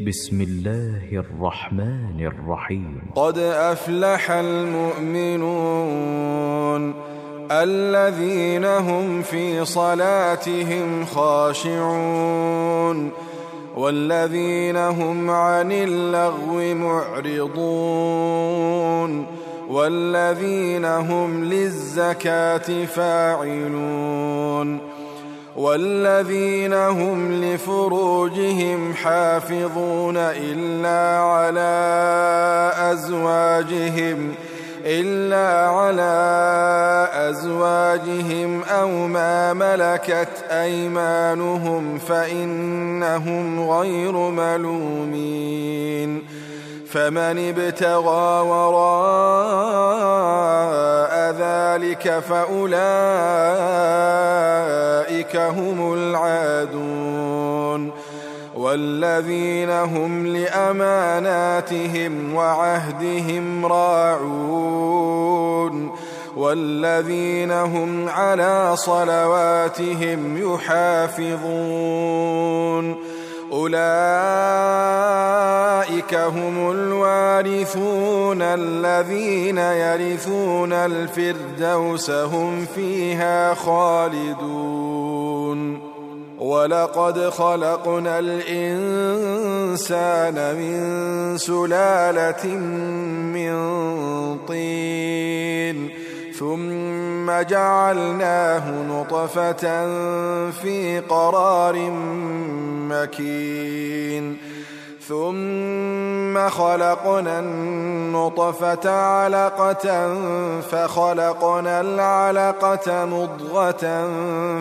بسم الله الرحمن الرحيم. قد أفلح المؤمنون الذين هم في صلاتهم خاشعون والذين هم عن اللغو معرضون والذين هم للزكاة فاعلون والذين هم لفروجهم حافظون إلا على أزواجهم أو ما ملكت أيمانهم فإنهم غير ملومين فمن ابتغى وراء ذلك فأولئك هم العادون والذين هم لأماناتهم وعهدهم راعون والذين هم على صلواتهم يحافظون أولئك هم الوارثون الذين يرثون الفردوس هم فيها خالدون ولقد خلقنا الإنسان من سلالة من طين ثم جعلناه نطفة في قرار مكين ثم خلقنا النطفة علقة فخلقنا العلقة مضغة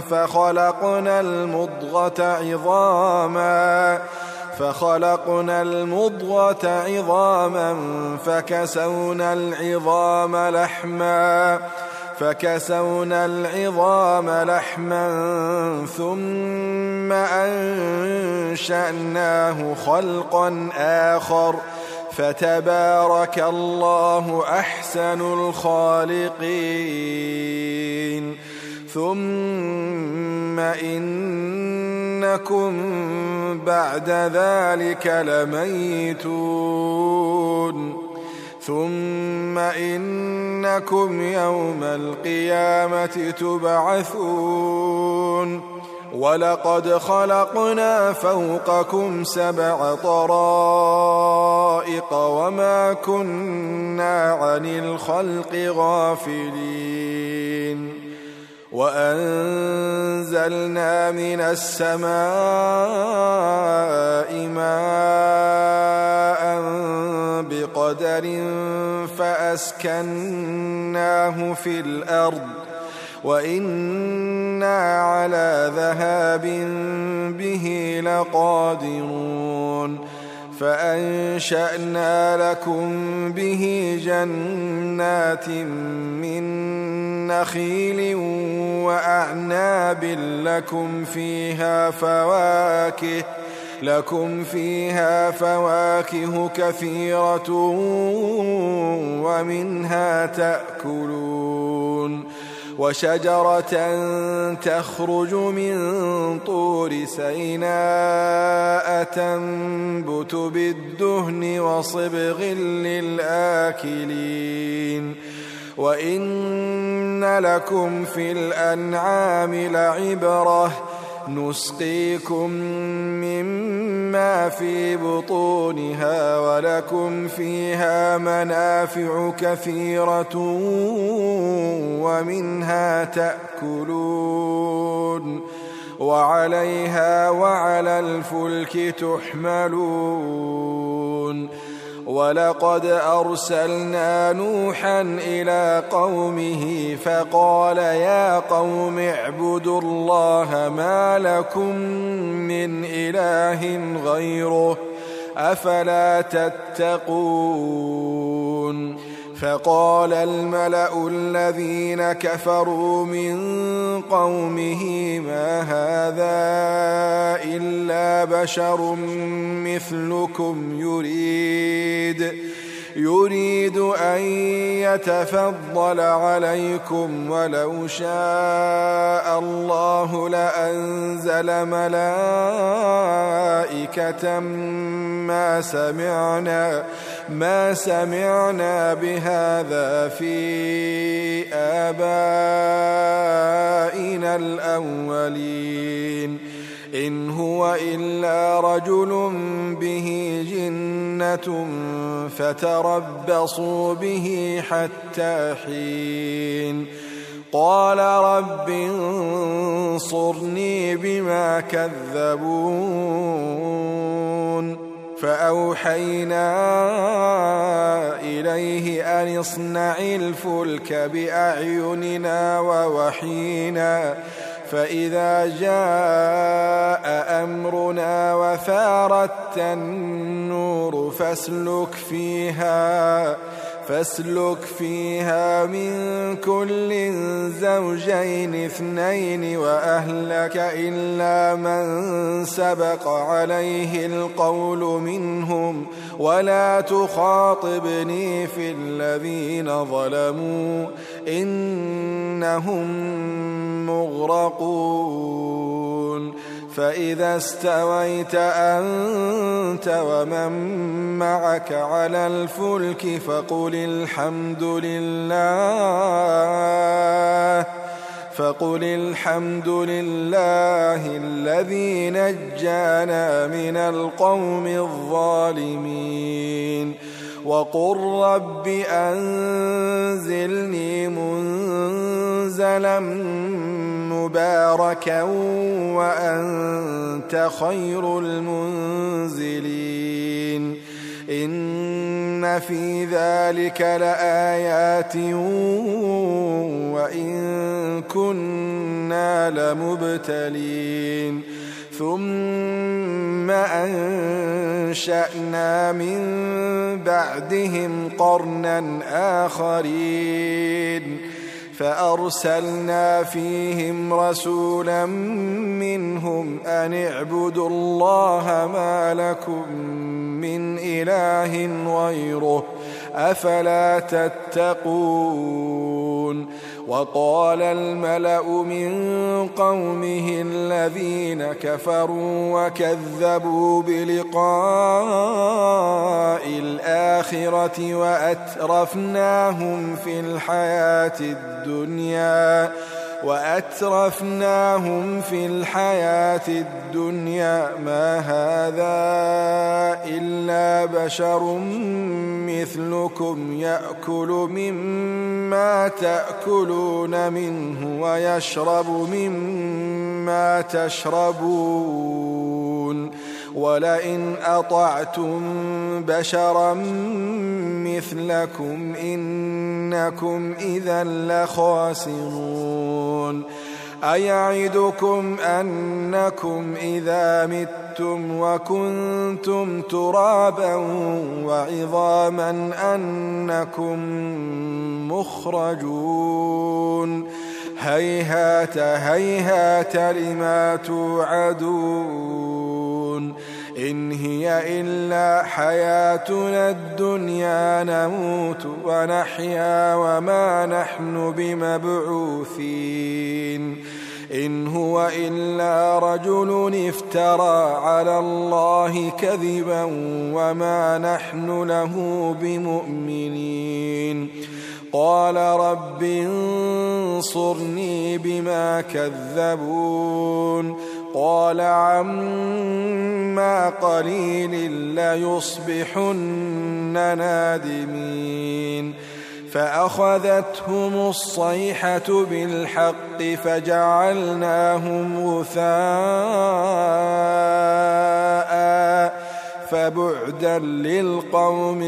فخلقنا المضغة عظاما فكسونا العظام لحما ثم أنشأناه خلقا آخر فتبارك الله أحسن الخالقين ثم إنكم بعد ذلك لميتون ثم إنكم يوم القيامة تبعثون ولقد خلقنا فوقكم 7 طرائق وما كنا عن الخلق غافلين وأنزلنا من السماء ماء بقدر فأسكناه في الأرض وإنا على ذهاب به لقادرون فأنشأنا لكم به جنات من نخيل وأعناب لكم فيها فواكه كثيرة ومنها تأكلون وشجرة تخرج من طور سيناء تنبت بالدهن وصبغ للآكلين وإن لكم في الأنعام لعبرة نسقيكم مما في بطونها ولكم فيها منافع كثيرة ومنها تأكلون وعليها وعلى الفلك تحملون ولقد أرسلنا نوحا إلى قومه فقال يا قوم اعبدوا الله ما لكم من إله غيره أفلا تتقون فقال الملأ الذين كفروا من قومه ما هذا إلا بشر مثلكم يريد أن يتفضل عليكم ولو شاء الله لأنزل ملائكة ما سمعنا بهذا في آبائنا الأولين إن هو إلا رجل به جنة فتربصوا به حتى حين قال رب انصرني بما كذبون فأوحينا إليه أن اصنع الفلك بأعيننا ووحينا فإذا جاء أمرنا وفارت النور فاسلك فيها من كل زوجين اثنين وأهلك إلا من سبق عليه القول منهم ولا تخاطبني في الذين ظلموا إنهم مغرقون فإذا استويت أنت ومن معك على الفلك فقل الحمد لله الذي نجانا من القوم الظالمين وقل رب أنزلني منزلا مباركا وأنت خير المنزلين إن في ذلك لآيات وإن كنا لمبتلين ثم أنشأنا من بعدهم قرنا آخرين فأرسلنا فيهم رسولا منهم أن اعبدوا الله ما لكم من إله غيره أفلا تتقون وقال الملأ من قومه الذين كفروا وكذبوا بلقاء الآخرة وأترفناهم في الحياة الدنيا ما هذا إلا بشر مثلكم يأكل مما تأكلون منه ويشرب مما تشربون ولئن أطعتم بشرا مثلكم إنكم إذا لخاسرون أيعدكم أنكم إذا متم وكنتم ترابا وعظاما أنكم مخرجون هيهات هيهات لما توعدون إن هي إلا حياتنا الدنيا نموت ونحيا وما نحن بمبعوثين إن هو إلا رجل افترى على الله كذبا وما نحن له بمؤمنين قال رب انصرني بما كذبون قال عما قليل ليصبحن نادمين فأخذتهم الصيحة بالحق فجعلناهم غثاء فبعدا للقوم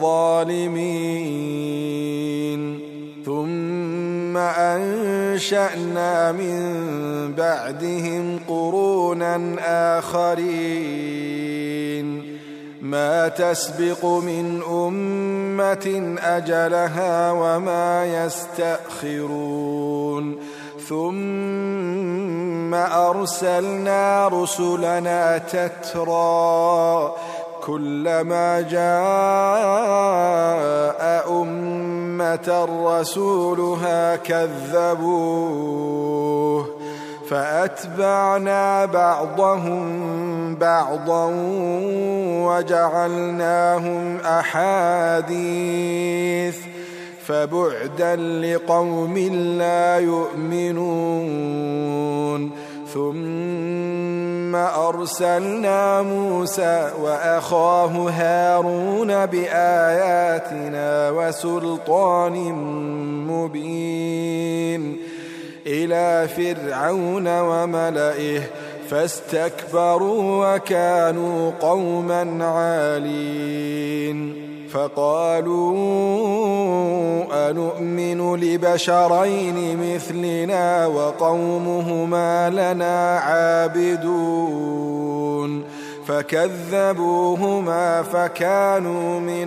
الظالمين ثم أنشأنا من بعدهم قرونا آخرين ما تسبق من أمة أجلها وما يستأخرون ثم أرسلنا رسلنا تترى كلما جاء أمة رسولها كذبوه فأتبعنا بعضهم بعضا وجعلناهم أحاديث فبعدا لقوم لا يؤمنون ثم أرسلنا موسى وأخاه هارون بآياتنا وسلطان مبين إلى فرعون وملئه فاستكبروا وكانوا قوما عالين فقالوا أنؤمن لبشرين مثلنا وقومهما لنا عابدون فكذبوهما فكانوا من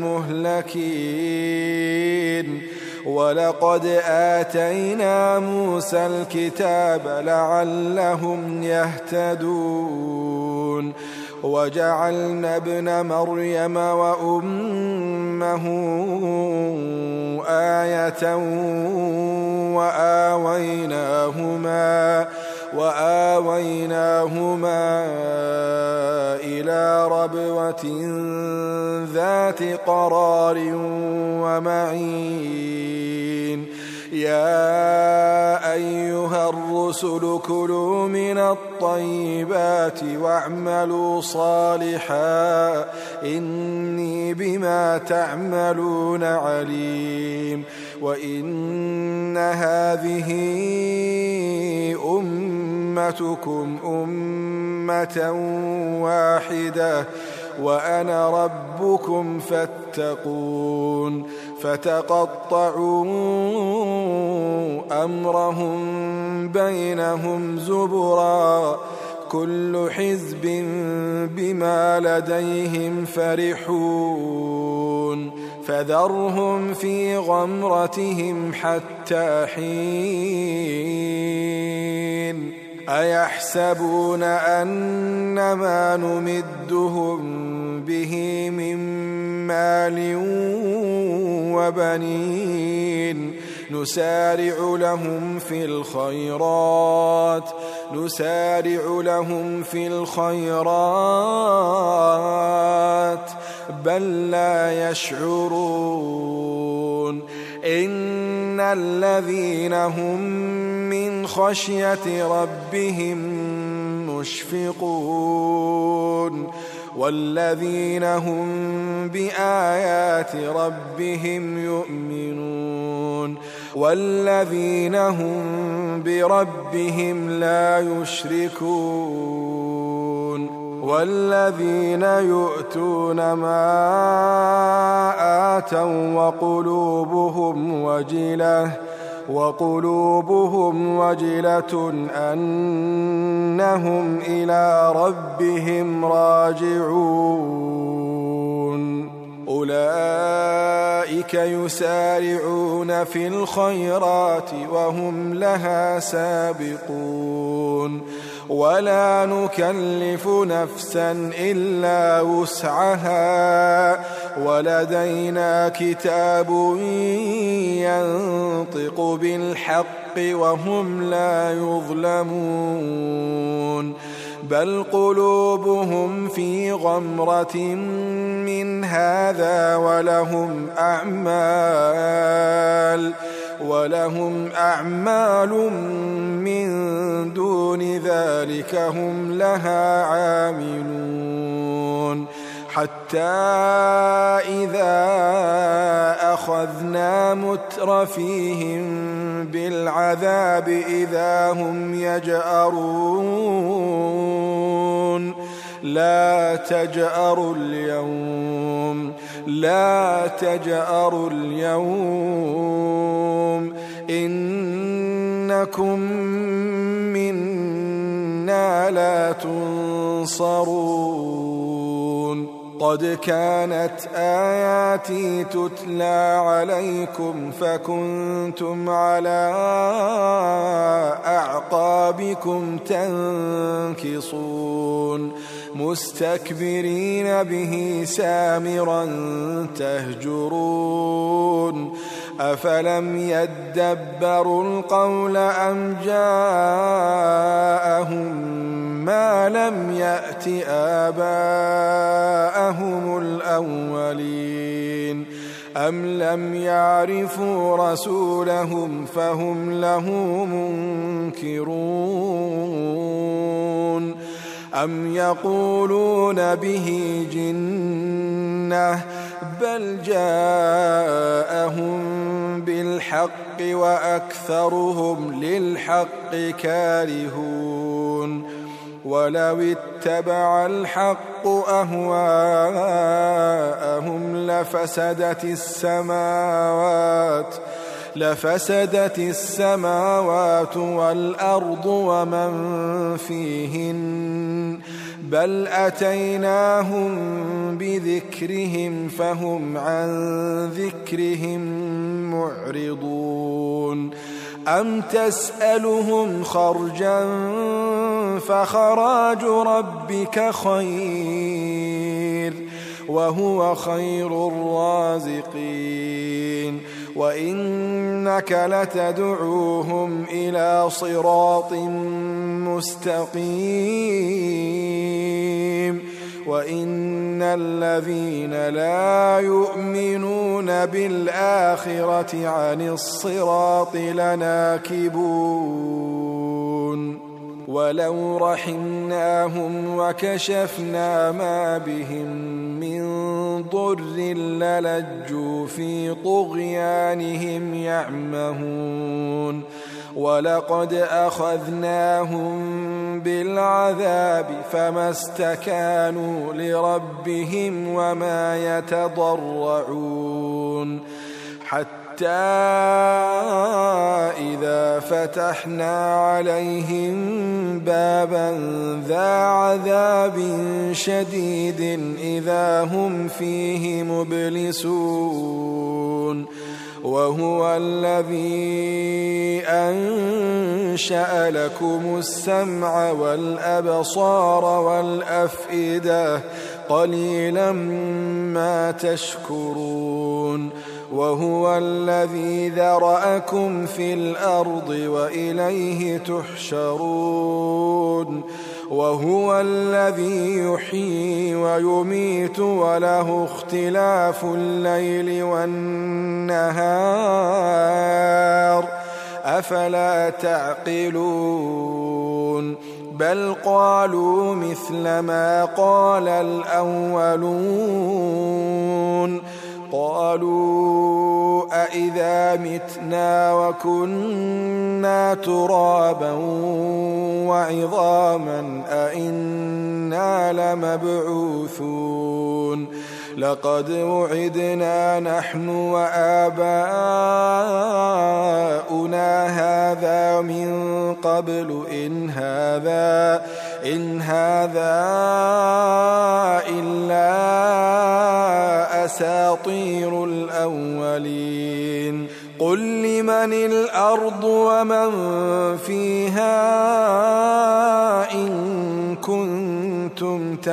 المهلكين ولقد آتينا موسى الكتاب لعلهم يهتدون وجعلنا ابن مريم وأمه آية وآويناهما إلى ربوة ذات قرار ومعين يا أيها الرسل كلوا من الطيبات واعملوا صالحا إني بما تعملون عليم وإن هذه أمتكم أمة واحدة وأنا ربكم فاتقون فتقطعوا أمرهم بينهم زبرا كل حزب بما لديهم فرحون فذرهم في غمرتهم حتى حين أيحسبون أنما نمدهم به من مال وبنين نسارع لهم في الخيرات بل لا يشعرون إن الذين هم من خشية ربهم مشفقون والذين هم بآيات ربهم يؤمنون والذين هم بربهم لا يشركون والذين يؤتون ما آتوا وقلوبهم وجلة أنهم إلى ربهم راجعون أولئك يسارعون في الخيرات وهم لها سابقون ولا نكلف نفسا إلا وسعها ولدينا كتاب ينطق بالحق وهم لا يظلمون بل قلوبهم في غمرة من هذا ولهم أعمال من دون ذلك هم لها عاملون حتى إذا أخذنا مترفيهم بالعذاب إذا هم يجأرون لا تجأروا اليوم إنكم منا لا تنصرون قد كانت آياتي تتلى عليكم فكنتم على أعقابكم تنكصون مستكبرين به سامرا تهجرون أفلم يدبروا القول أم جاءهم ما لم يأت آباءهم الأولين أم لم يعرفوا رسولهم فهم له منكرون أم يقولون به جنة بل جاءهم بالحق وأكثرهم للحق كارهون ولو اتبع الحق أهواءهم لفسدت السماوات والأرض ومن فيهن بل أتيناهم بذكرهم فهم عن ذكرهم معرضون أم تسألهم خرجا فخراج ربك خير وهو خير الرازقين وإنك لتدعوهم إلى صراط مستقيم وإن الذين لا يؤمنون بالآخرة عن الصراط لناكبون ولو رحمناهم وكشفنا ما بهم من ضر للجوا في طغيانهم يعمهون ولقد أخذناهم بالعذاب فما استكانوا لربهم وما يتضرعون حتى إذا فتحنا عليهم بابا ذا عذاب شديد إذا هم فيه مبلسون وهو الذي أنشأ لكم السمع والأبصار والأفئدة قليلا ما تشكرون وهو الذي ذرأكم في الأرض وإليه تحشرون وهو الذي يحيي ويميت وله اختلاف الليل والنهار أفلا تعقلون بل قالوا مثل ما قال الأولون قالوا أإذا متنا وكنا ترابا وعظاما أإنا لمبعوثون لقد وعدنا نحن وآباؤنا هذا من قبل إن هذا إلا أساطير الأولين قل لمن الأرض ومن فيها إن كنتم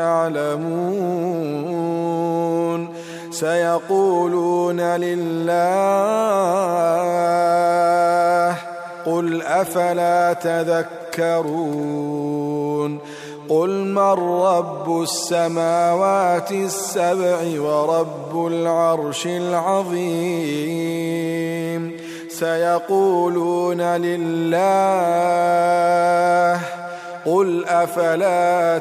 تعلمون سيقولون لله قل أفلا تذكرون قل من رب السماوات السبع ورب العرش العظيم سيقولون لله قل أفلا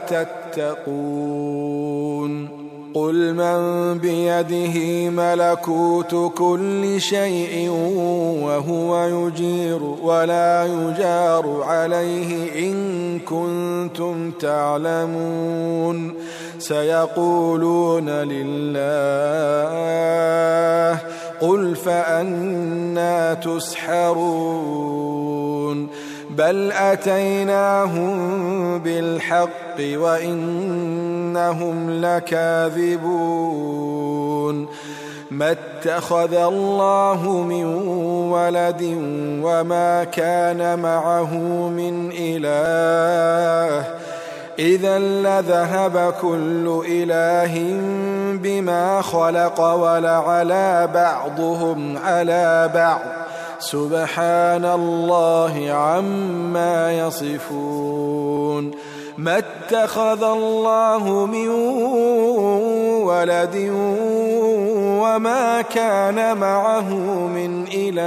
تتقون قل من بيده ملكوت كل شيء وهو يجير ولا يجار عليه إن كنتم تعلمون سيقولون لله قل فأنى تسحرون بل أتيناهم بالحق وإنهم لكاذبون ما اتخذ الله من ولد وما كان معه من إله إذا لذهب كل إله بما خلق ولعلى بعضهم على بعض سبحان الله عما يصفون. ما اتخذ الله من ولد وما كان معه من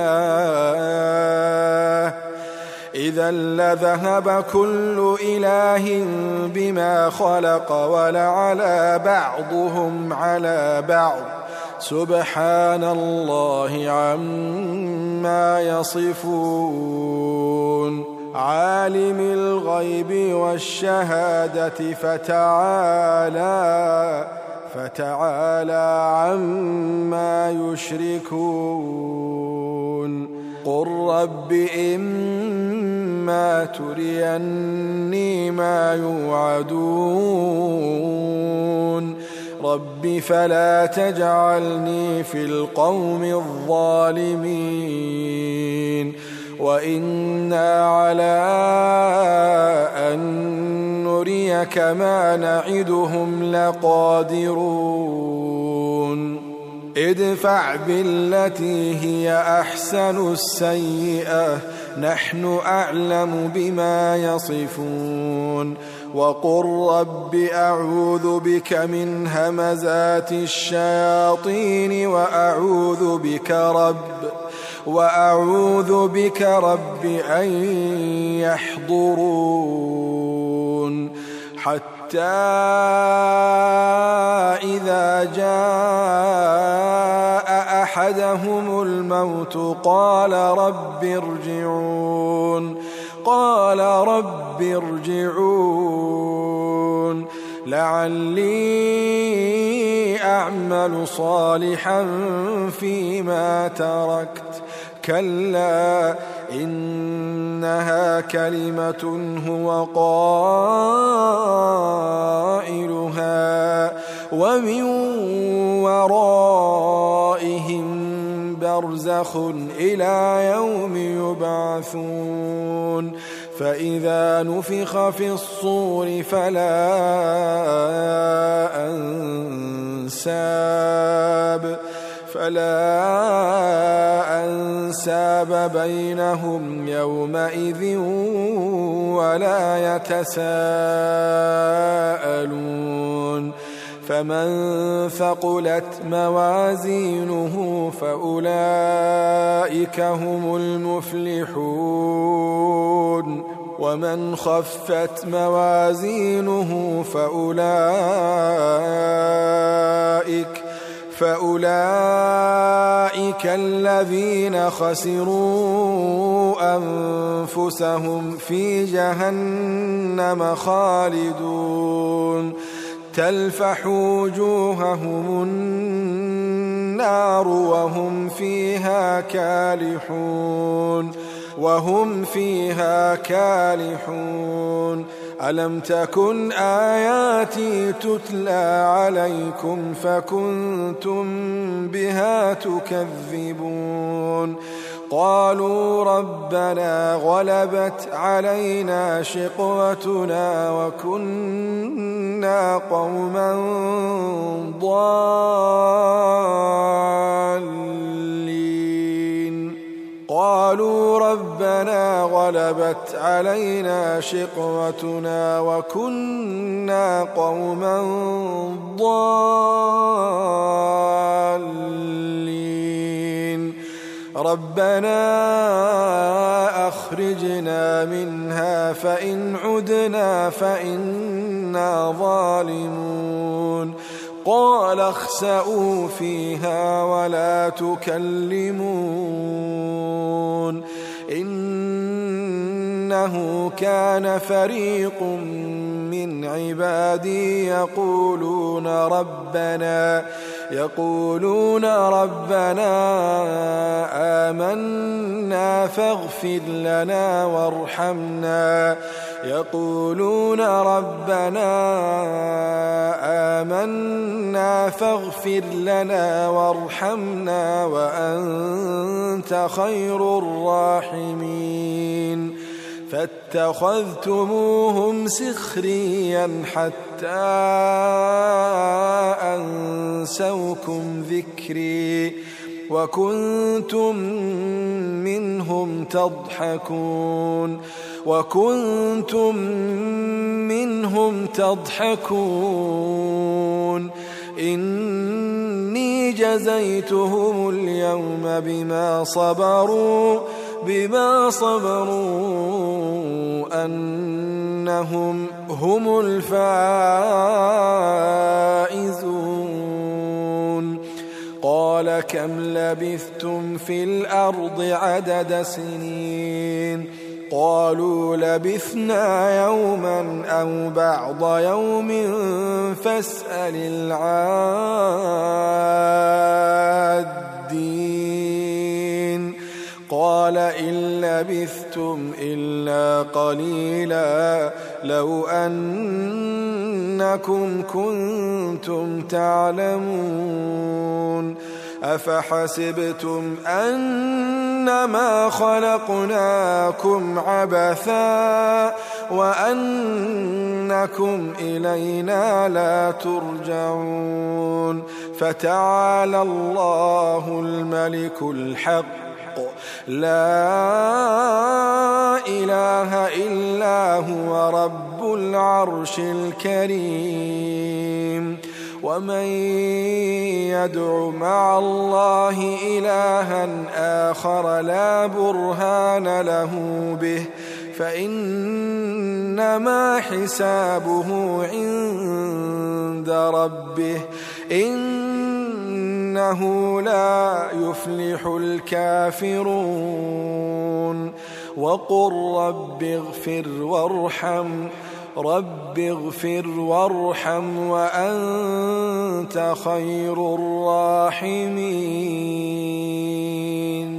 إله إذا لذهب كل إله بما خلق ولعلى بعضهم على بعض سبحان الله عما يصفون. عالم الغيب والشهادة فتعالى عما يشركون. قل رب إما تريني ما يوعدون رب فلا تجعلني في القوم الظالمين وإنا على أن نريك ما نعدهم لقادرون. ادفع بالتي هي أحسن السيئة نحن أعلم بما يصفون. وقل رب أعوذ بك من همزات الشياطين وأعوذ بك رب أن يحضرون. حتى إذا جاء أحدهم الموت قال رب ارجعون لعلي أعمل صالحا فيما تركت كلا إنها كلمة هو قائلها ومن ورائهم برزخ إلى يوم يبعثون. فإذا نفخ في الصور فلا أنساب بينهم يومئذ ولا يتساءلون. فمن ثقلت موازينه فأولئك هم المفلحون ومن خفت موازينه فأولئك الذين خسروا أنفسهم في جهنم خالدون تلفح وجوههم النار وهم فيها كالحون. ألم تكن آياتي تتلى عليكم فكنتم بها تكذبون. قالوا ربنا غلبت علينا شقوتنا وكنا قوما ضالين. قالوا ربنا غلبت علينا شقوتنا وكنا قوما ضالين. ربنا أخرجنا منها فإن عدنا فإنا ظالمون. قال اخسئوا فيها ولا تكلمون إنه كان فريق من عبادي يقولون ربنا آمنا فاغفر لنا وارحمنا وأنت خير الراحمين. فاتخذتموهم سخريا حتى أنسوكم ذكري وكنتم منهم تضحكون إني جزيتهم اليوم بما صبروا أنهم هم الفائزون قال كم لبثتم في الأرض عدد سنين قالوا لبثنا يوما أو بعض يوم فاسأل العادين قال إن لبثتم إلا قليلا لو أنكم كنتم تعلمون أفحسبتم أنما خلقناكم عبثا وأنكم إلينا لا ترجعون فتعالى الله الملك الحق لا إله إلا هو رب العرش الكريم ومن يدع مع الله إلها آخر لا برهان له به فإنما حسابه عند ربه إنه لا يفلح الكافرون وقل رب اغفر وارحم وأنت خير الراحمين